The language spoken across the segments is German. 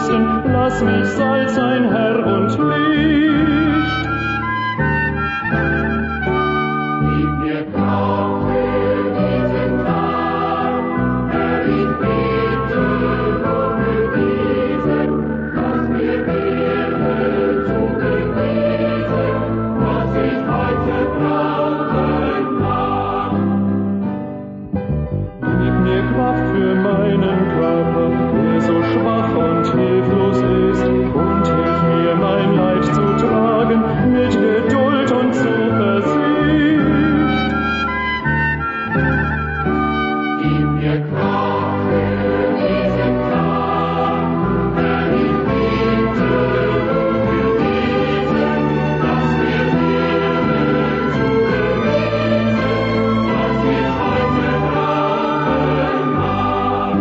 Wüsten, lass mich Salz sein, Herr, und Licht. Gib mir Kraft für diesen Tag, Herr, ich bete nur für diesen, lass mir Ehre zu beweisen, was ich heute brauchen mag. Gib mir Kraft für meinen Körper, der so schwach und hilflos ist, und hilf mir, mein Leid zu tragen, mit Geduld und Zuversicht. Gib mir Kraft für diesen Tag, Herr, ich bete nur für diesen, lass mir Ehre zu beweisen, was ich heute brauchen mag.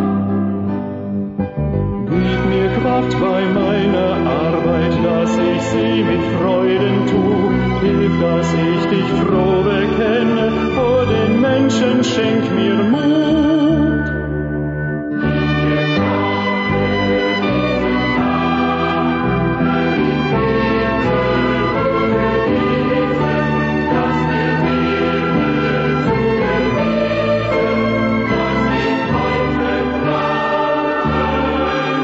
Gib mir Kraft bei meiner Arbeit, dass ich sie mit Freuden tu. Hilf, dass ich dich froh bekenne, vor den Menschen schenk mir Mut. Gib mir Kraft für diesen Tag, Herr, ich bete nur für diesen, lass mir Ehre zu beweisen, was ich heute brauchen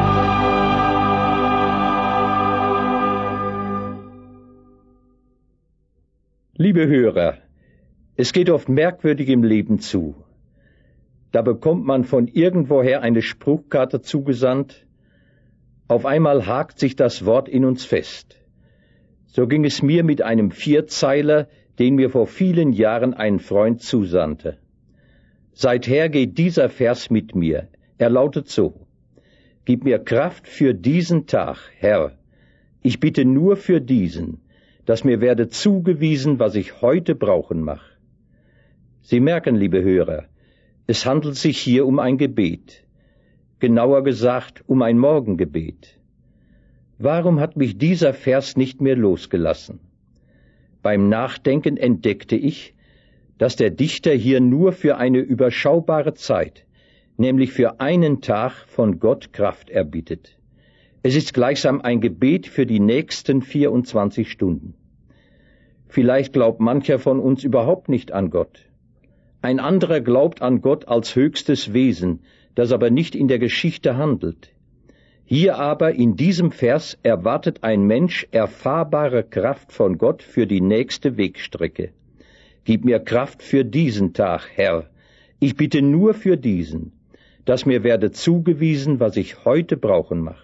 mag. Liebe Hörer, es geht oft merkwürdig im Leben zu. Da bekommt man von irgendwoher eine Spruchkarte zugesandt. Auf einmal hakt sich das Wort in uns fest. So ging es mir mit einem Vierzeiler, den mir vor vielen Jahren ein Freund zusandte. Seither geht dieser Vers mit mir. Er lautet so: Gib mir Kraft für diesen Tag, Herr. Ich bitte nur für diesen, dass mir werde zugewiesen, was ich heute brauchen mag. Sie merken, liebe Hörer, es handelt sich hier um ein Gebet, genauer gesagt um ein Morgengebet. Warum hat mich dieser Vers nicht mehr losgelassen? Beim Nachdenken entdeckte ich, dass der Dichter hier nur für eine überschaubare Zeit, nämlich für einen Tag, von Gott Kraft erbittet. Es ist gleichsam ein Gebet für die nächsten 24 Stunden. Vielleicht glaubt mancher von uns überhaupt nicht an Gott. Ein anderer glaubt an Gott als höchstes Wesen, das aber nicht in der Geschichte handelt. Hier aber in diesem Vers erwartet ein Mensch erfahrbare Kraft von Gott für die nächste Wegstrecke. Gib mir Kraft für diesen Tag, Herr. Ich bitte nur für diesen, dass mir werde zugewiesen, was ich heute brauchen mag.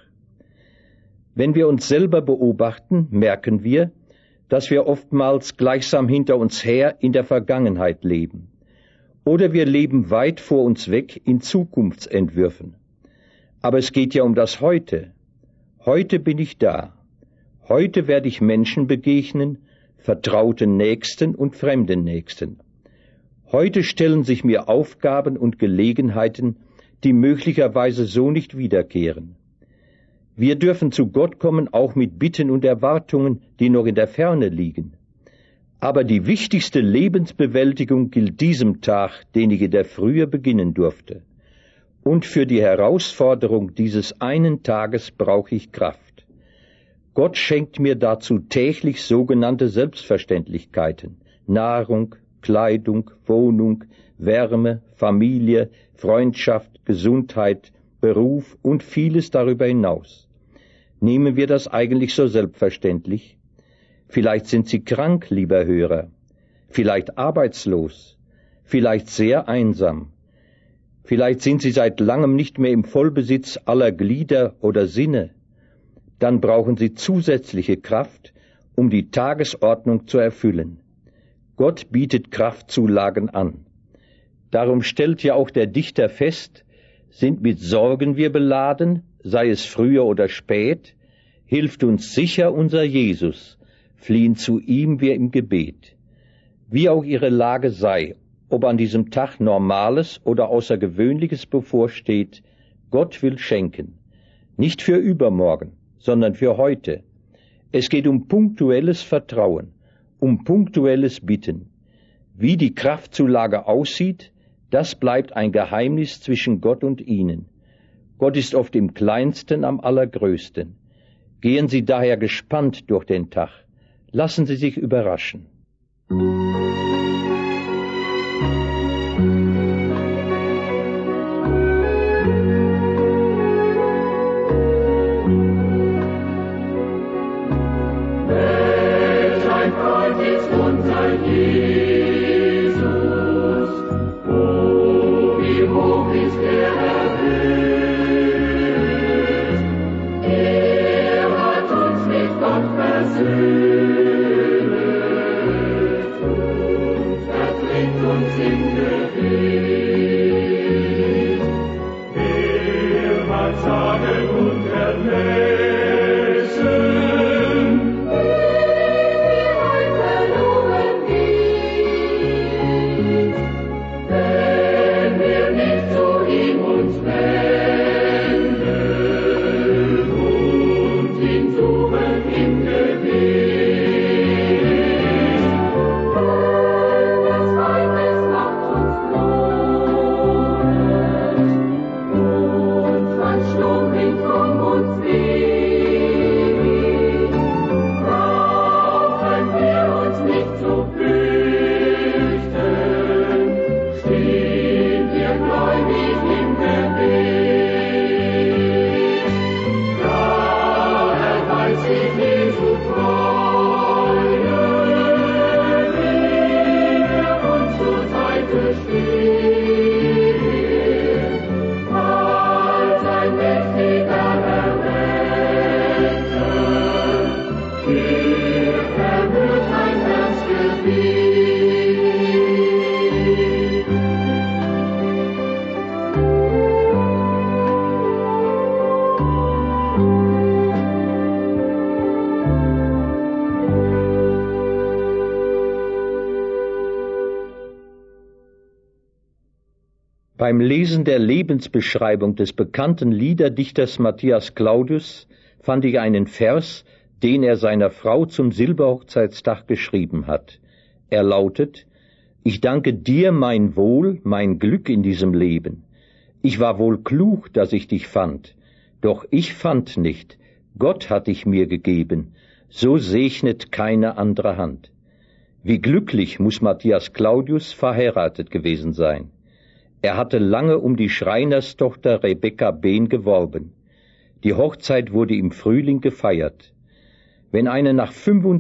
Wenn wir uns selber beobachten, merken wir, dass wir oftmals gleichsam hinter uns her in der Vergangenheit leben. Oder wir leben weit vor uns weg in Zukunftsentwürfen. Aber es geht ja um das Heute. Heute bin ich da. Heute werde ich Menschen begegnen, vertrauten Nächsten und fremden Nächsten. Heute stellen sich mir Aufgaben und Gelegenheiten, die möglicherweise so nicht wiederkehren. Wir dürfen zu Gott kommen, auch mit Bitten und Erwartungen, die noch in der Ferne liegen. Aber die wichtigste Lebensbewältigung gilt diesem Tag, den ich in der Frühe beginnen durfte. Und für die Herausforderung dieses einen Tages brauche ich Kraft. Gott schenkt mir dazu täglich sogenannte Selbstverständlichkeiten: Nahrung, Kleidung, Wohnung, Wärme, Familie, Freundschaft, Gesundheit, Beruf und vieles darüber hinaus. Nehmen wir das eigentlich so selbstverständlich? Vielleicht sind Sie krank, lieber Hörer, vielleicht arbeitslos, vielleicht sehr einsam, vielleicht sind Sie seit langem nicht mehr im Vollbesitz aller Glieder oder Sinne. Dann brauchen Sie zusätzliche Kraft, um die Tagesordnung zu erfüllen. Gott bietet Kraftzulagen an. Darum stellt ja auch der Dichter fest: Sind mit Sorgen wir beladen, sei es früher oder spät, hilft uns sicher unser Jesus, fliehen zu ihm wir im Gebet. Wie auch ihre Lage sei, ob an diesem Tag Normales oder Außergewöhnliches bevorsteht, Gott will schenken. Nicht für übermorgen, sondern für heute. Es geht um punktuelles Vertrauen, um punktuelles Bitten. Wie die Kraftzulage aussieht, das bleibt ein Geheimnis zwischen Gott und Ihnen. Gott ist oft im Kleinsten am allergrößten. Gehen Sie daher gespannt durch den Tag. Lassen Sie sich überraschen. Beim Lesen der Lebensbeschreibung des bekannten Liederdichters Matthias Claudius fand ich einen Vers, den er seiner Frau zum Silberhochzeitstag geschrieben hat. Er lautet: Ich danke dir, mein Wohl, mein Glück in diesem Leben. Ich war wohl klug, dass ich dich fand, doch ich fand nicht, Gott hat dich mir gegeben, so segnet keine andere Hand. Wie glücklich muss Matthias Claudius verheiratet gewesen sein. Er hatte lange um die Schreinerstochter Rebekka Behn geworben. Die Hochzeit wurde im Frühling gefeiert. Wenn eine nach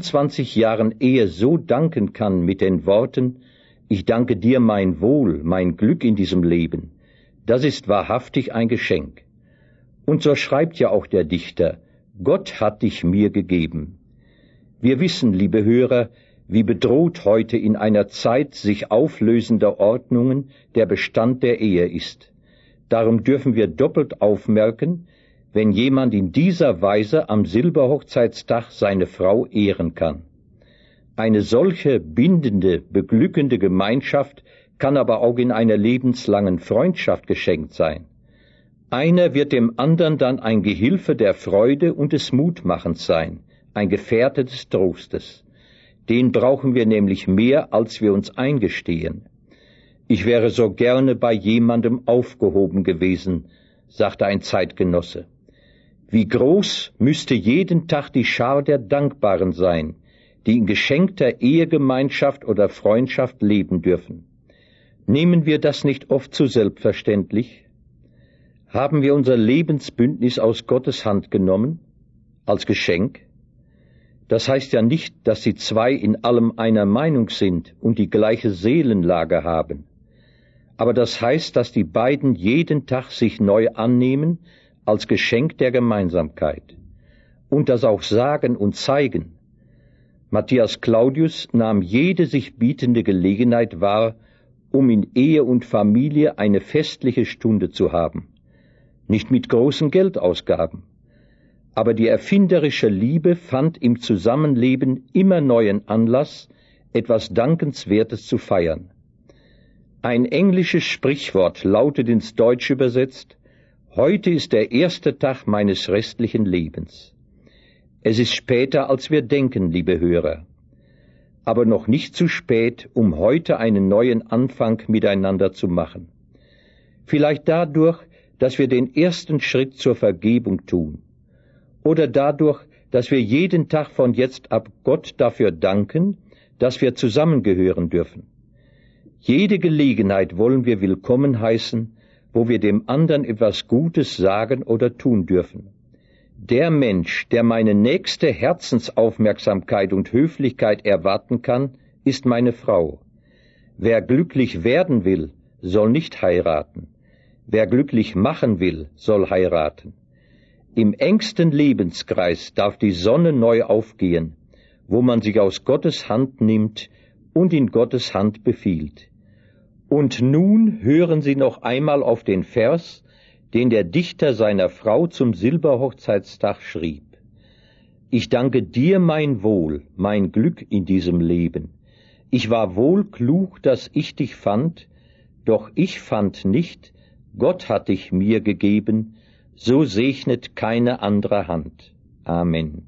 25 Jahren Ehe so danken kann mit den Worten: Ich danke dir, mein Wohl, mein Glück in diesem Leben, das ist wahrhaftig ein Geschenk. Und so schreibt ja auch der Dichter: Gott hat dich mir gegeben. Wir wissen, liebe Hörer, wie bedroht heute in einer Zeit sich auflösender Ordnungen der Bestand der Ehe ist. Darum dürfen wir doppelt aufmerken, wenn jemand in dieser Weise am Silberhochzeitstag seine Frau ehren kann. Eine solche bindende, beglückende Gemeinschaft kann aber auch in einer lebenslangen Freundschaft geschenkt sein. Einer wird dem anderen dann ein Gehilfe der Freude und des Mutmachens sein, ein Gefährte des Trostes. Den brauchen wir nämlich mehr, als wir uns eingestehen. Ich wäre so gerne bei jemandem aufgehoben gewesen, sagte ein Zeitgenosse. Wie groß müsste jeden Tag die Schar der Dankbaren sein, die in geschenkter Ehegemeinschaft oder Freundschaft leben dürfen. Nehmen wir das nicht oft zu selbstverständlich? Haben wir unser Lebensbündnis aus Gottes Hand genommen, als Geschenk? Das heißt ja nicht, dass die zwei in allem einer Meinung sind und die gleiche Seelenlage haben. Aber das heißt, dass die beiden jeden Tag sich neu annehmen als Geschenk der Gemeinsamkeit und das auch sagen und zeigen. Matthias Claudius nahm jede sich bietende Gelegenheit wahr, um in Ehe und Familie eine festliche Stunde zu haben. Nicht mit großen Geldausgaben. Aber die erfinderische Liebe fand im Zusammenleben immer neuen Anlass, etwas Dankenswertes zu feiern. Ein englisches Sprichwort lautet ins Deutsche übersetzt: Heute ist der erste Tag meines restlichen Lebens. Es ist später, als wir denken, liebe Hörer. Aber noch nicht zu spät, um heute einen neuen Anfang miteinander zu machen. Vielleicht dadurch, dass wir den ersten Schritt zur Vergebung tun. Oder dadurch, dass wir jeden Tag von jetzt ab Gott dafür danken, dass wir zusammengehören dürfen. Jede Gelegenheit wollen wir willkommen heißen, wo wir dem anderen etwas Gutes sagen oder tun dürfen. Der Mensch, der meine nächste Herzensaufmerksamkeit und Höflichkeit erwarten kann, ist meine Frau. Wer glücklich werden will, soll nicht heiraten. Wer glücklich machen will, soll heiraten. Im engsten Lebenskreis darf die Sonne neu aufgehen, wo man sich aus Gottes Hand nimmt und in Gottes Hand befiehlt. Und nun hören Sie noch einmal auf den Vers, den der Dichter seiner Frau zum Silberhochzeitstag schrieb. Ich danke dir mein Wohl, mein Glück in diesem Leben. Ich war wohl klug, dass ich dich fand, doch ich fand nicht, Gott hat dich mir gegeben, so segnet keine andere Hand. Amen.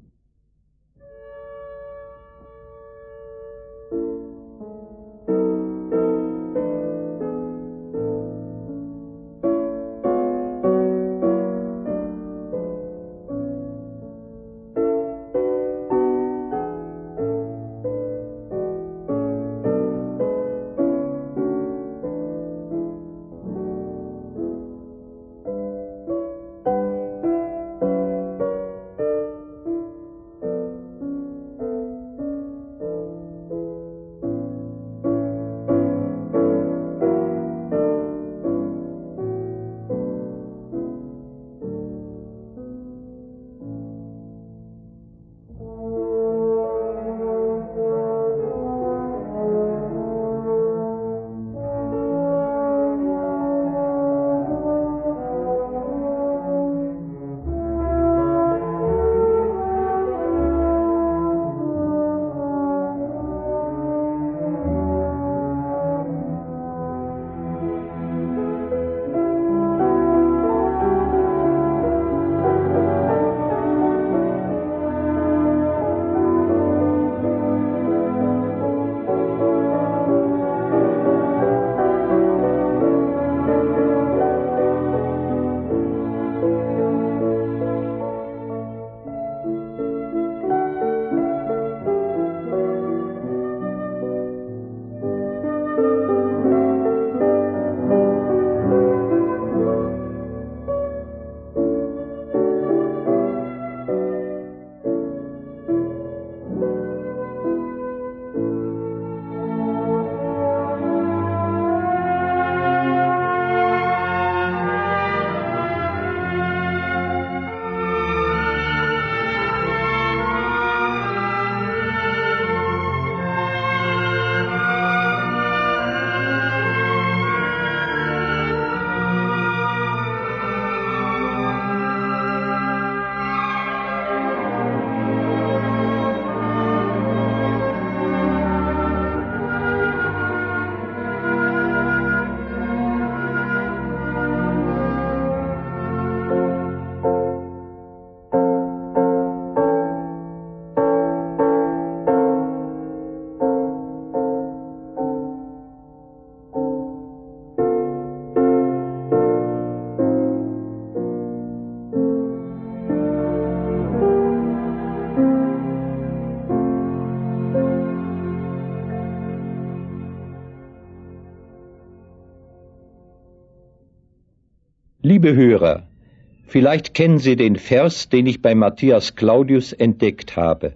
Liebe Hörer, vielleicht kennen Sie den Vers, den ich bei Matthias Claudius entdeckt habe.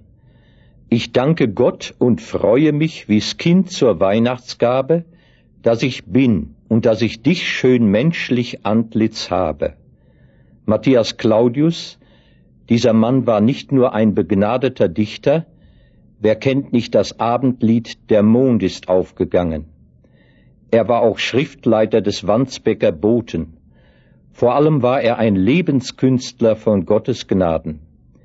Ich danke Gott und freue mich wie's Kind zur Weihnachtsgabe, dass ich bin und dass ich dich schön menschlich Antlitz habe. Matthias Claudius, dieser Mann war nicht nur ein begnadeter Dichter, wer kennt nicht das Abendlied Der Mond ist aufgegangen. Er war auch Schriftleiter des Wandsbeker Boten. Vor allem war er ein Lebenskünstler von Gottes Gnaden.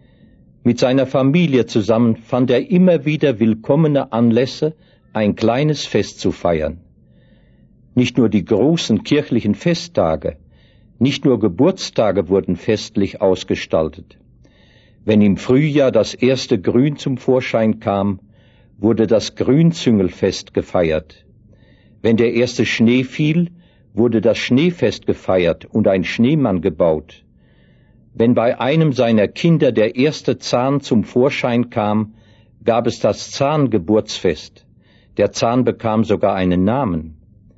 Mit seiner Familie zusammen fand er immer wieder willkommene Anlässe, ein kleines Fest zu feiern. Nicht nur die großen kirchlichen Festtage, nicht nur Geburtstage wurden festlich ausgestaltet. Wenn im Frühjahr das erste Grün zum Vorschein kam, wurde das Grünzüngelfest gefeiert. Wenn der erste Schnee fiel, wurde das Schneefest gefeiert und ein Schneemann gebaut. Wenn bei einem seiner Kinder der erste Zahn zum Vorschein kam, gab es das Zahngeburtsfest. Der Zahn bekam sogar einen Namen.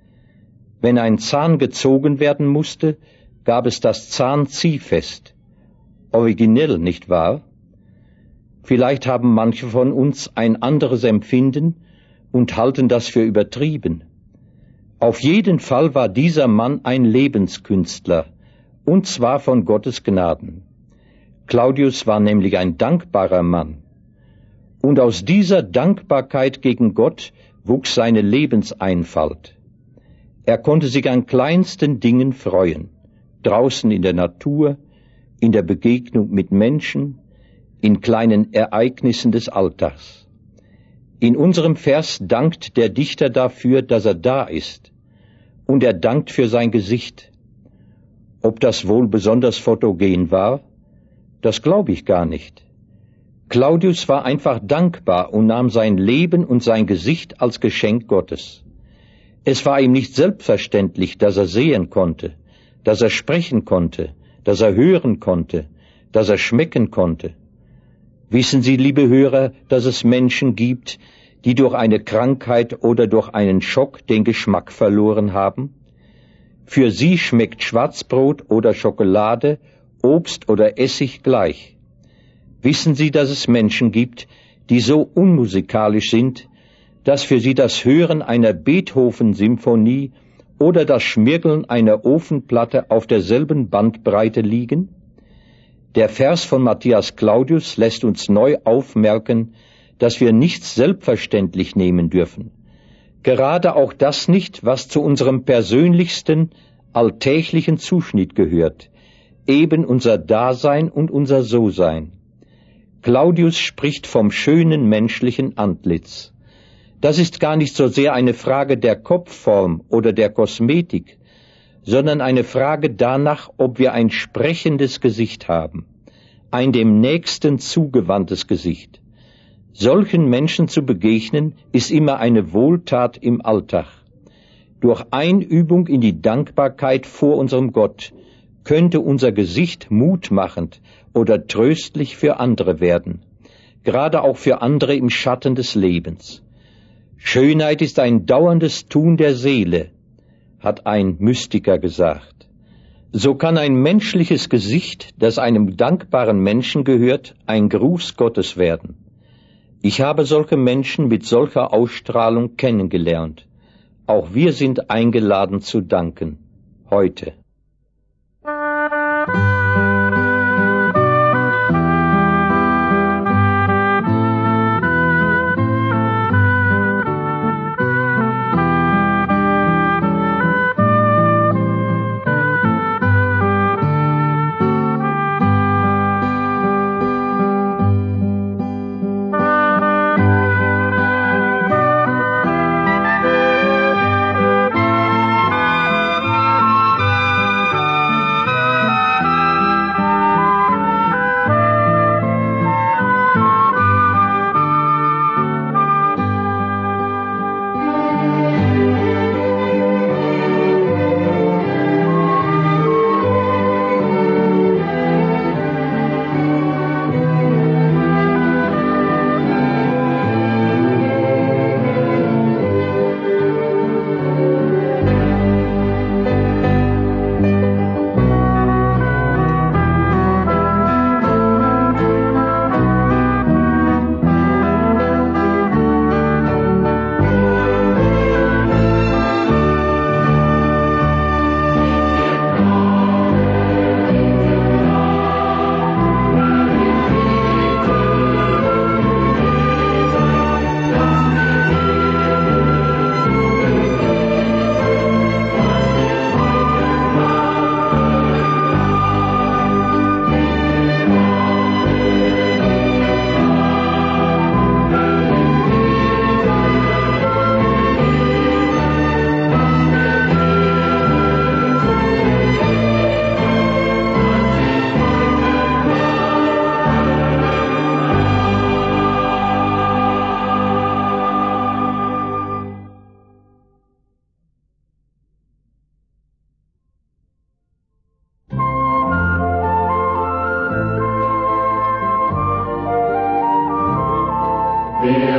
Wenn ein Zahn gezogen werden musste, gab es das Zahnziehfest. Originell, nicht wahr? Vielleicht haben manche von uns ein anderes Empfinden und halten das für übertrieben. Auf jeden Fall war dieser Mann ein Lebenskünstler, und zwar von Gottes Gnaden. Claudius war nämlich ein dankbarer Mann. Und aus dieser Dankbarkeit gegen Gott wuchs seine Lebenseinfalt. Er konnte sich an kleinsten Dingen freuen, draußen in der Natur, in der Begegnung mit Menschen, in kleinen Ereignissen des Alltags. In unserem Vers dankt der Dichter dafür, dass er da ist, und er dankt für sein Gesicht. Ob das wohl besonders fotogen war? Das glaube ich gar nicht. Claudius war einfach dankbar und nahm sein Leben und sein Gesicht als Geschenk Gottes. Es war ihm nicht selbstverständlich, dass er sehen konnte, dass er sprechen konnte, dass er hören konnte, dass er schmecken konnte. Wissen Sie, liebe Hörer, dass es Menschen gibt, die durch eine Krankheit oder durch einen Schock den Geschmack verloren haben? Für sie schmeckt Schwarzbrot oder Schokolade, Obst oder Essig gleich. Wissen Sie, dass es Menschen gibt, die so unmusikalisch sind, dass für sie das Hören einer Beethoven-Symphonie oder das Schmirgeln einer Ofenplatte auf derselben Bandbreite liegen? Der Vers von Matthias Claudius lässt uns neu aufmerken, dass wir nichts selbstverständlich nehmen dürfen. Gerade auch das nicht, was zu unserem persönlichsten, alltäglichen Zuschnitt gehört, eben unser Dasein und unser So-Sein. Claudius spricht vom schönen menschlichen Antlitz. Das ist gar nicht so sehr eine Frage der Kopfform oder der Kosmetik, sondern eine Frage danach, ob wir ein sprechendes Gesicht haben, ein dem Nächsten zugewandtes Gesicht. Solchen Menschen zu begegnen, ist immer eine Wohltat im Alltag. Durch Einübung in die Dankbarkeit vor unserem Gott könnte unser Gesicht mutmachend oder tröstlich für andere werden, gerade auch für andere im Schatten des Lebens. Schönheit ist ein dauerndes Tun der Seele, hat ein Mystiker gesagt. So kann ein menschliches Gesicht, das einem dankbaren Menschen gehört, ein Gruß Gottes werden. Ich habe solche Menschen mit solcher Ausstrahlung kennengelernt. Auch wir sind eingeladen zu danken, heute.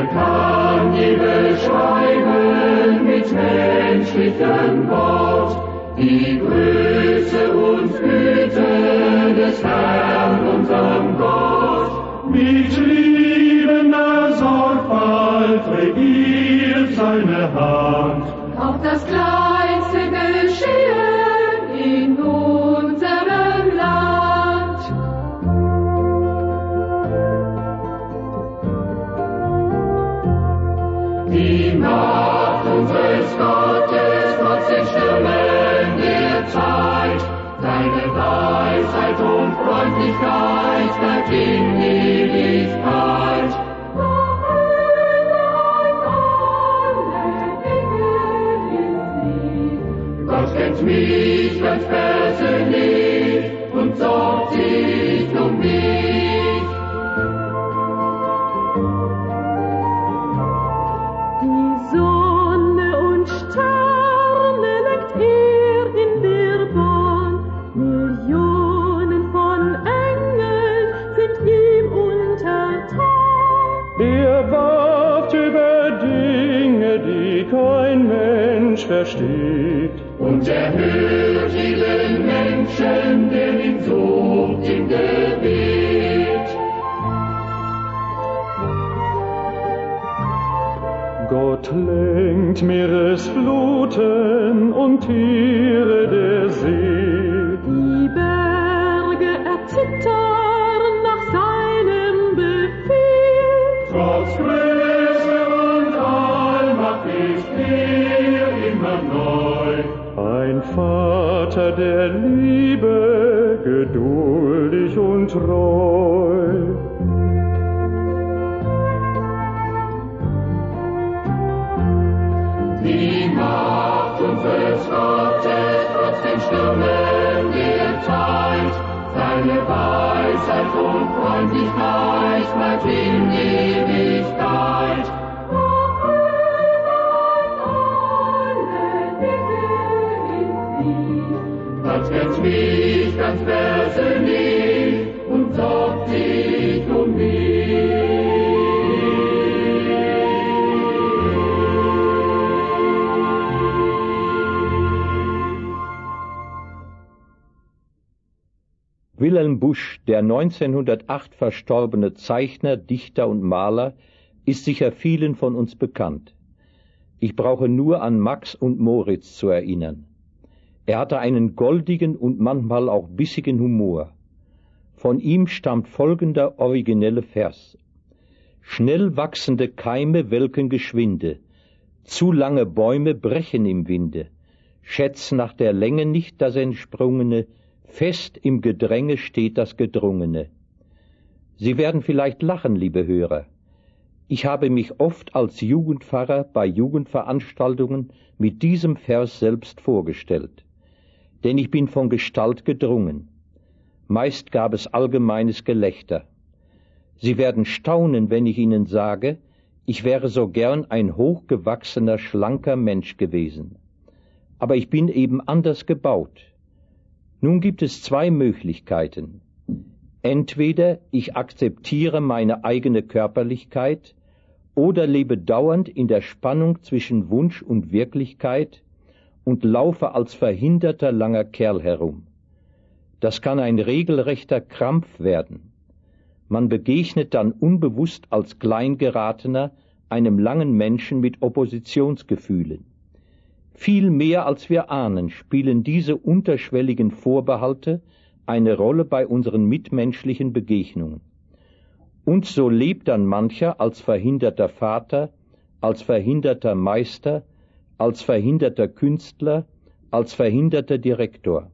Wer kann je beschreiben mit menschlichem Wort die Größe und Güte des Herrn, unserem Gott? Mit liebender Sorgfalt regiert seine Hand. Auch das kleinste Geschehen in unserem Land. Die Macht unseres Gottes trotz den Stürmen der Zeit, seine Weisheit und Freundlichkeit bleibt in Ewigkeit. Gott kennt mich ganz persönlich und sorgt sich um mich. Die Sonne und Sterne lenkt in der Bahn. Millionen von Engeln sind ihm untertan. Er wacht über Dinge, die kein Mensch versteht. Und erhört jeden Menschen, der ihn sucht im Gebet. Gott lenkt Meeresfluten und Tiere der See. Die Berge erzittern nach seinem Befehl. Trotz Größe und Allmacht ist er immer neu. Ein Vater der Liebe, geduldig und treu. Die Macht unseres Gottes trotz den Stürmen der Zeit, seine Weisheit und Freundlichkeit bleibt in Ewigkeit. Gott kennt mich ganz persönlich und sorgt sich um mich. Wilhelm Busch, der 1908 verstorbene Zeichner, Dichter und Maler, ist sicher vielen von uns bekannt. Ich brauche nur an Max und Moritz zu erinnern. Er hatte einen goldigen und manchmal auch bissigen Humor. Von ihm stammt folgender originelle Vers. Schnell wachsende Keime welken geschwinde, zu lange Bäume brechen im Winde, schätz nach der Länge nicht das Entsprungene, fest im Gedränge steht das Gedrungene. Sie werden vielleicht lachen, liebe Hörer. Ich habe mich oft als Jugendpfarrer bei Jugendveranstaltungen mit diesem Vers selbst vorgestellt. Denn ich bin von Gestalt gedrungen. Meist gab es allgemeines Gelächter. Sie werden staunen, wenn ich Ihnen sage, ich wäre so gern ein hochgewachsener, schlanker Mensch gewesen. Aber ich bin eben anders gebaut. Nun gibt es zwei Möglichkeiten. Entweder ich akzeptiere meine eigene Körperlichkeit oder lebe dauernd in der Spannung zwischen Wunsch und Wirklichkeit und laufe als verhinderter langer Kerl herum. Das kann ein regelrechter Krampf werden. Man begegnet dann unbewusst als Kleingeratener einem langen Menschen mit Oppositionsgefühlen. Viel mehr als wir ahnen, spielen diese unterschwelligen Vorbehalte eine Rolle bei unseren mitmenschlichen Begegnungen. Und so lebt dann mancher als verhinderter Vater, als verhinderter Meister, als verhinderter Künstler, als verhinderter Direktor.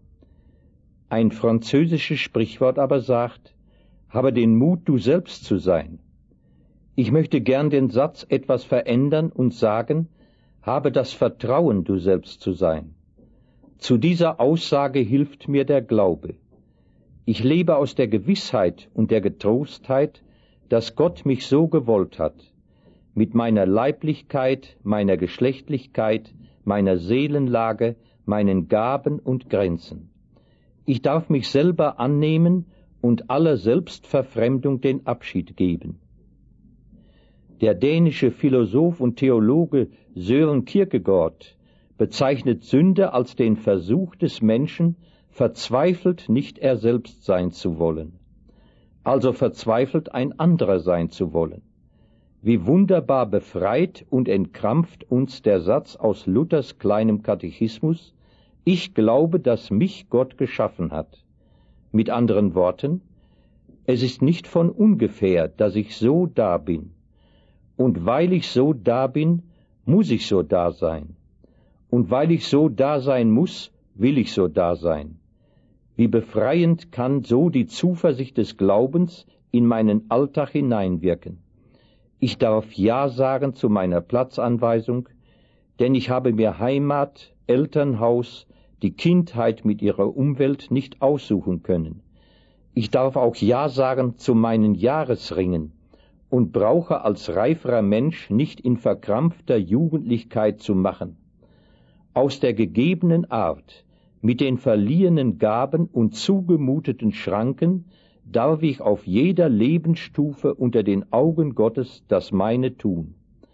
Ein französisches Sprichwort aber sagt, habe den Mut, du selbst zu sein. Ich möchte gern den Satz etwas verändern und sagen, habe das Vertrauen, du selbst zu sein. Zu dieser Aussage hilft mir der Glaube. Ich lebe aus der Gewissheit und der Getrostheit, dass Gott mich so gewollt hat, mit meiner Leiblichkeit, meiner Geschlechtlichkeit, meiner Seelenlage, meinen Gaben und Grenzen. Ich darf mich selber annehmen und aller Selbstverfremdung den Abschied geben. Der dänische Philosoph und Theologe Søren Kierkegaard bezeichnet Sünde als den Versuch des Menschen, verzweifelt nicht er selbst sein zu wollen, also verzweifelt ein anderer sein zu wollen. Wie wunderbar befreit und entkrampft uns der Satz aus Luthers kleinem Katechismus: Ich glaube, dass mich Gott geschaffen hat. Mit anderen Worten, es ist nicht von ungefähr, dass ich so da bin. Und weil ich so da bin, muss ich so da sein. Und weil ich so da sein muss, will ich so da sein. Wie befreiend kann so die Zuversicht des Glaubens in meinen Alltag hineinwirken. Ich darf Ja sagen zu meiner Platzanweisung, denn ich habe mir Heimat, Elternhaus, die Kindheit mit ihrer Umwelt nicht aussuchen können. Ich darf auch Ja sagen zu meinen Jahresringen und brauche als reiferer Mensch nicht in verkrampfter Jugendlichkeit zu machen. Aus der gegebenen Art, mit den verliehenen Gaben und zugemuteten Schranken, darf ich auf jeder Lebensstufe unter den Augen Gottes das meine tun.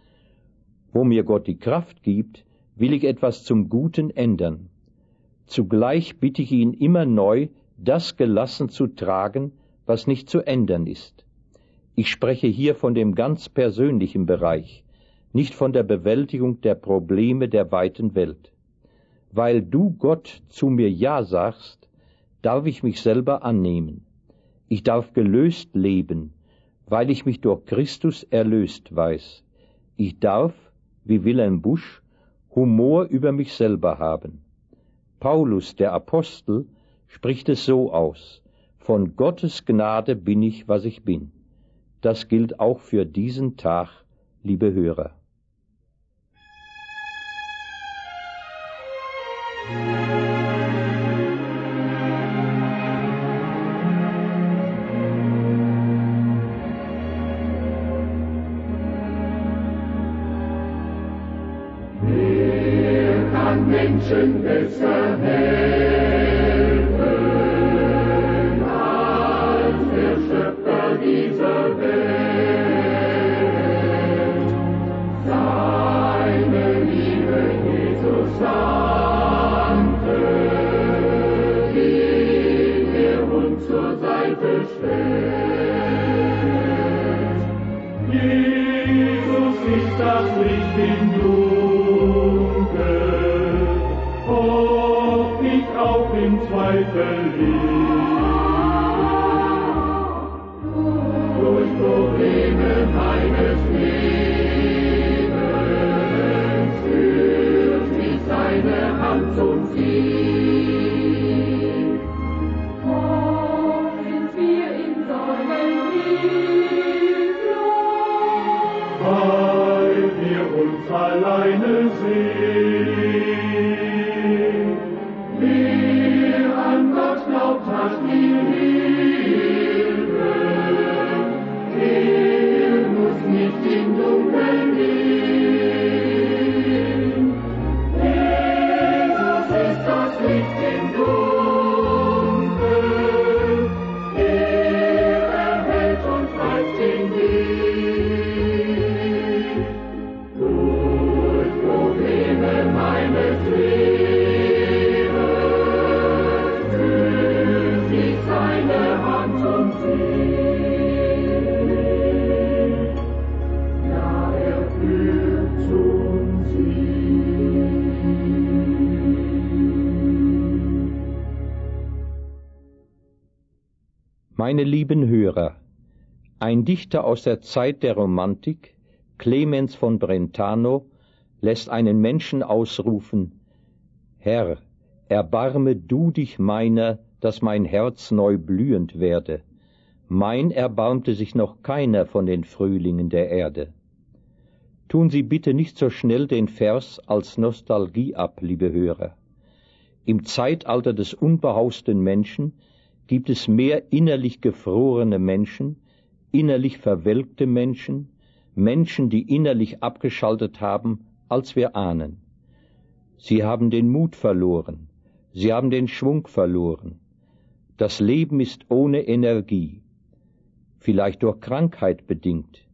Wo mir Gott die Kraft gibt, will ich etwas zum Guten ändern. Zugleich bitte ich ihn immer neu, das gelassen zu tragen, was nicht zu ändern ist. Ich spreche hier von dem ganz persönlichen Bereich, nicht von der Bewältigung der Probleme der weiten Welt. Weil du, Gott, zu mir Ja sagst, darf ich mich selber annehmen. Ich darf gelöst leben, weil ich mich durch Christus erlöst weiß. Ich darf, wie Wilhelm Busch, Humor über mich selber haben. Paulus, der Apostel, spricht es so aus: Von Gottes Gnade bin ich, was ich bin. Das gilt auch für diesen Tag, liebe Hörer. Wer kann Menschen besser helfen als der Schöpfer dieser Welt? Seine Liebe Jesus sandte, den er uns zur Seite stellt. Jesus ist das Licht im Dunkel, ob ich auch im Zweifel lieg. Durch Probleme meines Lebens führt mich seine Hand zum Sieg. Ob sind wir in Sorgen hilflos, Weil wir uns alleine sehen. Wer an Gott glaubt, hat viel Hilfe. Er muss nicht im Dunkeln gehen. Jesus ist das Licht im Dunkeln. Er erhält und weist den Weg. Durch Probleme meines Lebens führt sich seine Hand zum Sieg. Ja, er führt zum Sieg. Meine lieben Hörer, ein Dichter aus der Zeit der Romantik, Clemens von Brentano, lässt einen Menschen ausrufen: Herr, erbarme du dich meiner, dass mein Herz neu blühend werde. Mein erbarmte sich noch keiner von den Frühlingen der Erde. Tun Sie bitte nicht so schnell den Vers als Nostalgie ab, liebe Hörer. Im Zeitalter des unbehausten Menschen gibt es mehr innerlich gefrorene Menschen, innerlich verwelkte Menschen, Menschen, die innerlich abgeschaltet haben, als wir ahnen. Sie haben den Mut verloren, sie haben den Schwung verloren. Das Leben ist ohne Energie, vielleicht durch Krankheit bedingt.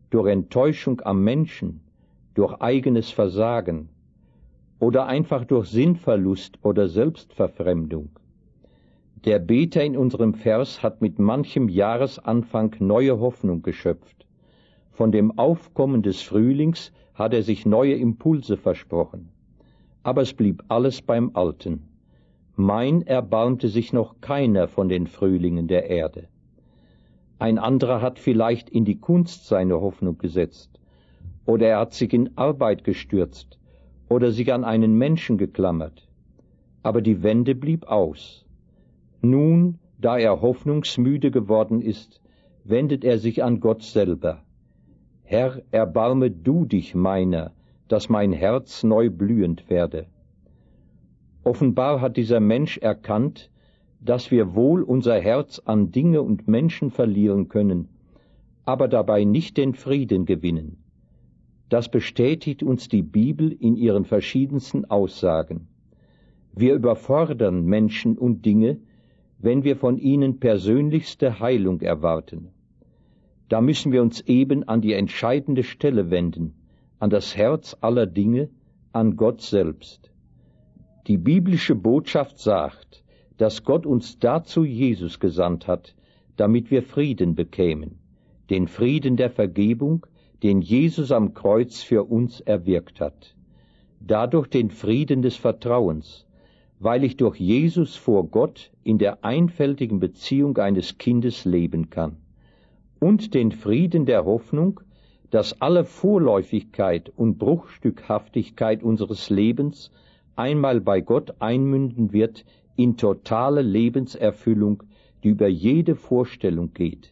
durch Enttäuschung am Menschen, durch eigenes Versagen oder einfach durch Sinnverlust oder Selbstverfremdung. Der Beter in unserem Vers hat mit manchem Jahresanfang neue Hoffnung geschöpft. Von dem Aufkommen des Frühlings hat er sich neue Impulse versprochen. Aber es blieb alles beim Alten. Mein erbarmte sich noch keiner von den Frühlingen der Erde. Ein anderer hat vielleicht in die Kunst seine Hoffnung gesetzt, oder er hat sich in Arbeit gestürzt, oder sich an einen Menschen geklammert. Aber die Wende blieb aus. Nun, da er hoffnungsmüde geworden ist, wendet er sich an Gott selber. Herr, erbarme du dich meiner, dass mein Herz neu blühend werde. Offenbar hat dieser Mensch erkannt, dass wir wohl unser Herz an Dinge und Menschen verlieren können, aber dabei nicht den Frieden gewinnen. Das bestätigt uns die Bibel in ihren verschiedensten Aussagen. Wir überfordern Menschen und Dinge, wenn wir von ihnen persönlichste Heilung erwarten. Da müssen wir uns eben an die entscheidende Stelle wenden, an das Herz aller Dinge, an Gott selbst. Die biblische Botschaft sagt, dass Gott uns dazu Jesus gesandt hat, damit wir Frieden bekämen, den Frieden der Vergebung, den Jesus am Kreuz für uns erwirkt hat. Dadurch den Frieden des Vertrauens, weil ich durch Jesus vor Gott in der einfältigen Beziehung eines Kindes leben kann. Und den Frieden der Hoffnung, dass alle Vorläufigkeit und Bruchstückhaftigkeit unseres Lebens einmal bei Gott einmünden wird in totale Lebenserfüllung, die über jede Vorstellung geht.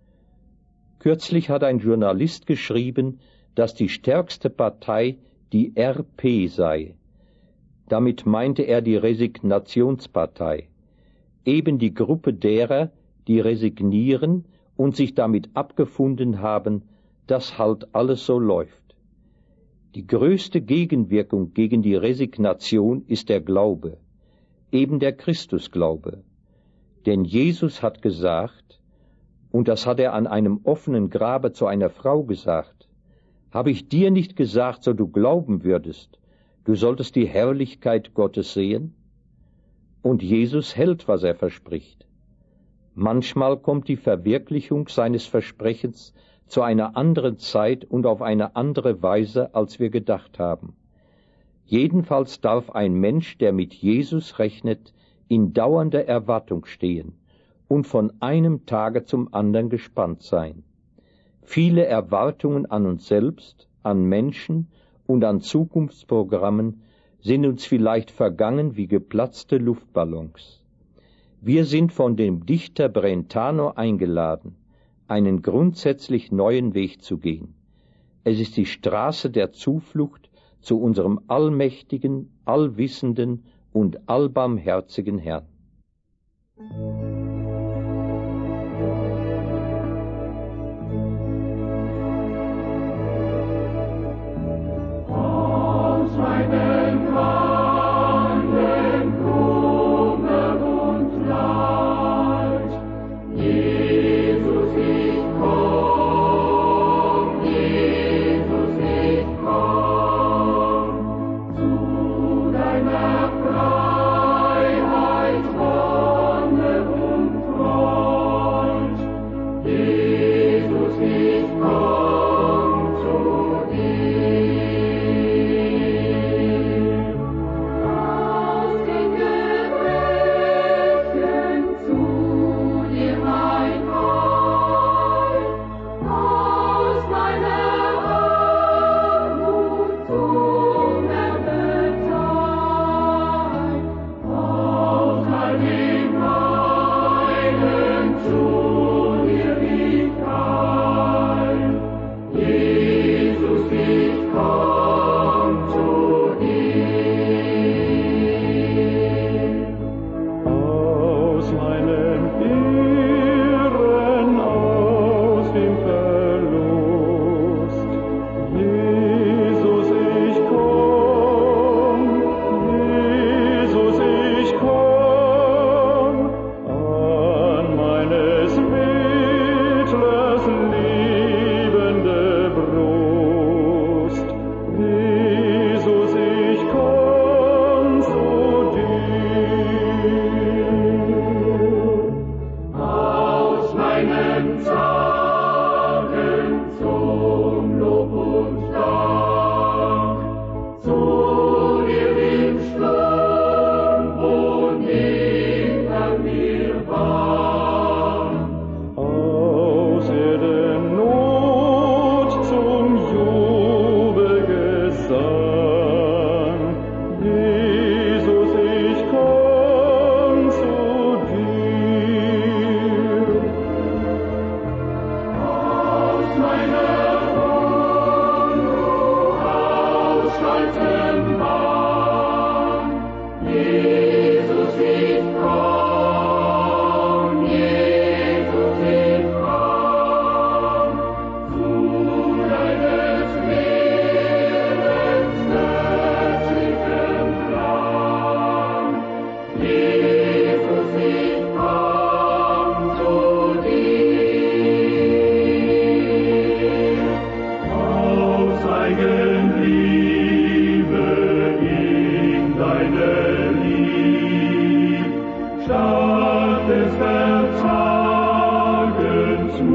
Kürzlich hat ein Journalist geschrieben, dass die stärkste Partei die RP sei. Damit meinte er die Resignationspartei, eben die Gruppe derer, die resignieren und sich damit abgefunden haben, dass halt alles so läuft. Die größte Gegenwirkung gegen die Resignation ist der Glaube, eben der Christusglaube. Denn Jesus hat gesagt, und das hat er an einem offenen Grabe zu einer Frau gesagt, habe ich dir nicht gesagt, so du glauben würdest, du solltest die Herrlichkeit Gottes sehen? Und Jesus hält, was er verspricht. Manchmal kommt die Verwirklichung seines Versprechens zu einer anderen Zeit und auf eine andere Weise, als wir gedacht haben. Jedenfalls darf ein Mensch, der mit Jesus rechnet, in dauernder Erwartung stehen und von einem Tage zum anderen gespannt sein. Viele Erwartungen an uns selbst, an Menschen und an Zukunftsprogrammen sind uns vielleicht vergangen wie geplatzte Luftballons. Wir sind von dem Dichter Brentano eingeladen, einen grundsätzlich neuen Weg zu gehen. Es ist die Straße der Zuflucht zu unserem allmächtigen, allwissenden und allbarmherzigen Herrn.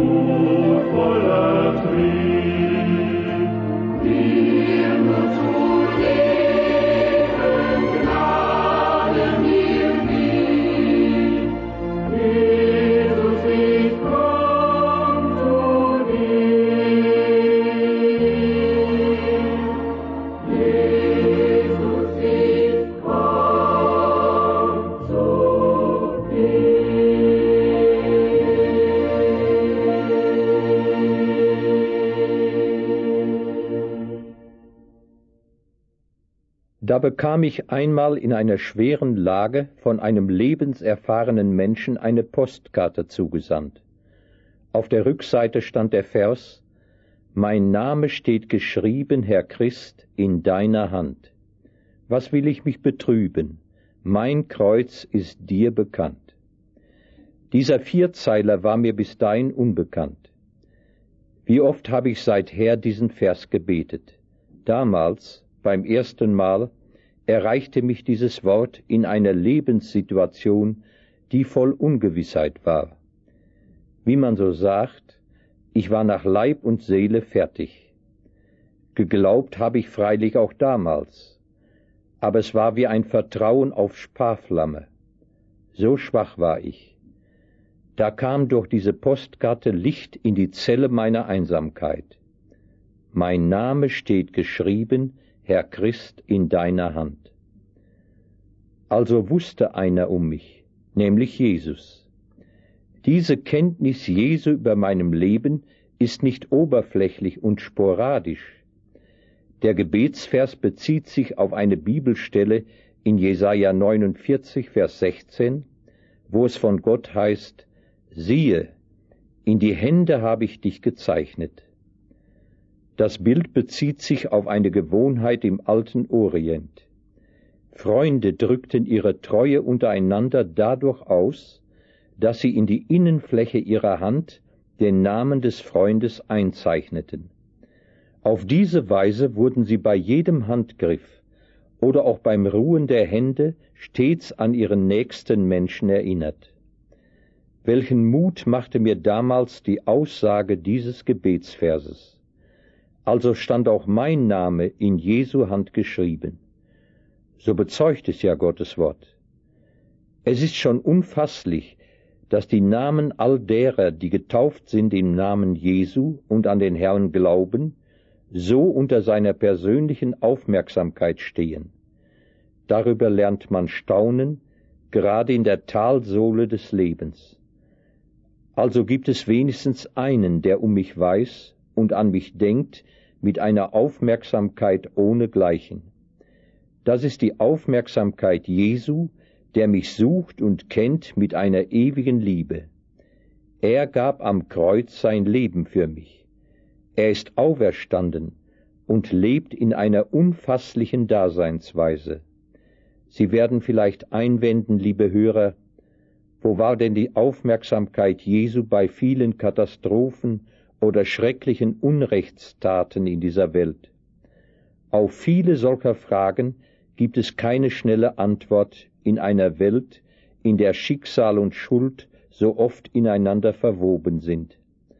voller Trieb. Wir nur zu leben, Gnade mir gib. Jesus, ich komm zu dir. Jesus, ich komm zu dir. Da bekam ich einmal in einer schweren Lage von einem lebenserfahrenen Menschen eine Postkarte zugesandt. Auf der Rückseite stand der Vers: Mein Name steht geschrieben, Herr Christ, in deiner Hand. Was will ich mich betrüben? Mein Kreuz ist dir bekannt. Dieser Vierzeiler war mir bis dahin unbekannt. Wie oft habe ich seither diesen Vers gebetet. Damals, beim ersten Mal, erreichte mich dieses Wort in einer Lebenssituation, die voll Ungewissheit war. Wie man so sagt, ich war nach Leib und Seele fertig. Geglaubt habe ich freilich auch damals, aber es war wie ein Vertrauen auf Sparflamme. So schwach war ich. Da kam durch diese Postkarte Licht in die Zelle meiner Einsamkeit. Mein Name steht geschrieben, Herr Christ, in deiner Hand. Also wusste einer um mich, nämlich Jesus. Diese Kenntnis Jesu über meinem Leben ist nicht oberflächlich und sporadisch. Der Gebetsvers bezieht sich auf eine Bibelstelle in Jesaja 49, Vers 16, wo es von Gott heißt: Siehe, in die Hände habe ich dich gezeichnet. Das Bild bezieht sich auf eine Gewohnheit im alten Orient. Freunde drückten ihre Treue untereinander dadurch aus, dass sie in die Innenfläche ihrer Hand den Namen des Freundes einzeichneten. Auf diese Weise wurden sie bei jedem Handgriff oder auch beim Ruhen der Hände stets an ihren nächsten Menschen erinnert. Welchen Mut machte mir damals die Aussage dieses Gebetsverses? Also stand auch mein Name in Jesu Hand geschrieben. So bezeugt es ja Gottes Wort. Es ist schon unfasslich, dass die Namen all derer, die getauft sind im Namen Jesu und an den Herrn glauben, so unter seiner persönlichen Aufmerksamkeit stehen. Darüber lernt man staunen, gerade in der Talsohle des Lebens. Also gibt es wenigstens einen, der um mich weiß und an mich denkt, mit einer Aufmerksamkeit ohnegleichen. Das ist die Aufmerksamkeit Jesu, der mich sucht und kennt mit einer ewigen Liebe. Er gab am Kreuz sein Leben für mich. Er ist auferstanden und lebt in einer unfasslichen Daseinsweise. Sie werden vielleicht einwenden, liebe Hörer, wo war denn die Aufmerksamkeit Jesu bei vielen Katastrophen oder schrecklichen Unrechtstaten in dieser Welt? Auf viele solcher Fragen gibt es keine schnelle Antwort in einer Welt, in der Schicksal und Schuld so oft ineinander verwoben sind.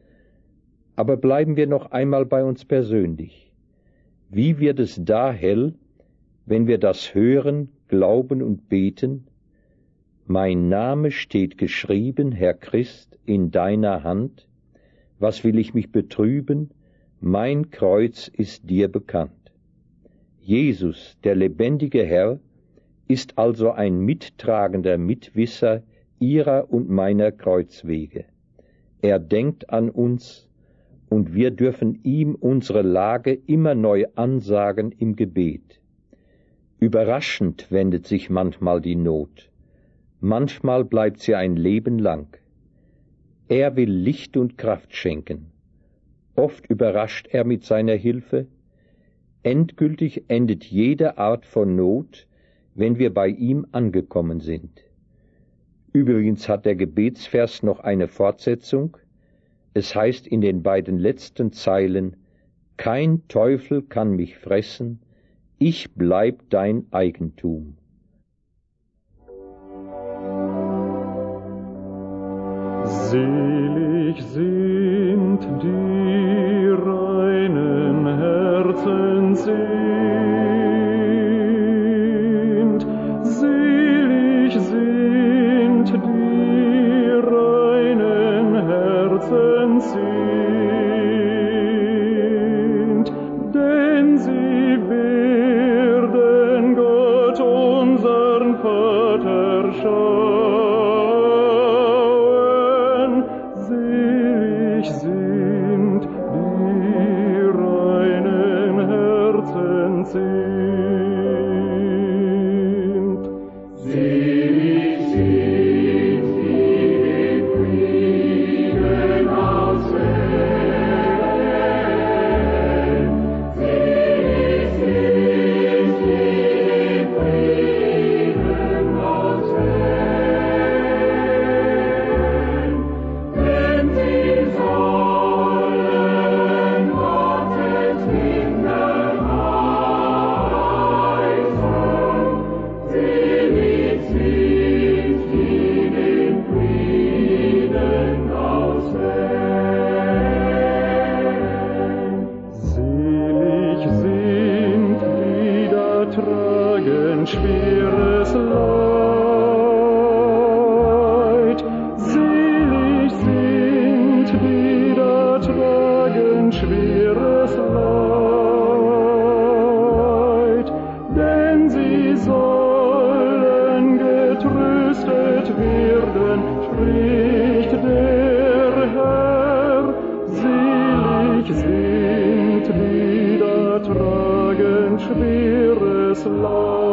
Aber bleiben wir noch einmal bei uns persönlich. Wie wird es da hell, wenn wir das hören, glauben und beten? Mein Name steht geschrieben, Herr Christ, in deiner Hand. Was will ich mich betrüben? Mein Kreuz ist dir bekannt. Jesus, der lebendige Herr, ist also ein mittragender Mitwisser ihrer und meiner Kreuzwege. Er denkt an uns, und wir dürfen ihm unsere Lage immer neu ansagen im Gebet. Überraschend wendet sich manchmal die Not. Manchmal bleibt sie ein Leben lang. Er will Licht und Kraft schenken. Oft überrascht er mit seiner Hilfe. Endgültig endet jede Art von Not, wenn wir bei ihm angekommen sind. Übrigens hat der Gebetsvers noch eine Fortsetzung. Es heißt in den beiden letzten Zeilen: Kein Teufel kann mich fressen, ich bleib dein Eigentum. Selig Selig sind die reinen Herzen sind. Selig sind die reinen Herzen sind, denn sie werden Gott unsern Vater schauen. Selig sind die reinen Herzen sind. Selig sind die den Frieden auswählen. Selig sind die den Frieden auswählen. Denn sie sollen Gottes Kinder heißen. Selig sind die den Frieden auswählen. Selig sind die da tragen schweres Leid. Selig sind die da tragen schweres Leid, denn sie sollen getröstet werden, spricht der Herr. Selig sind die da tragen schweres Leid.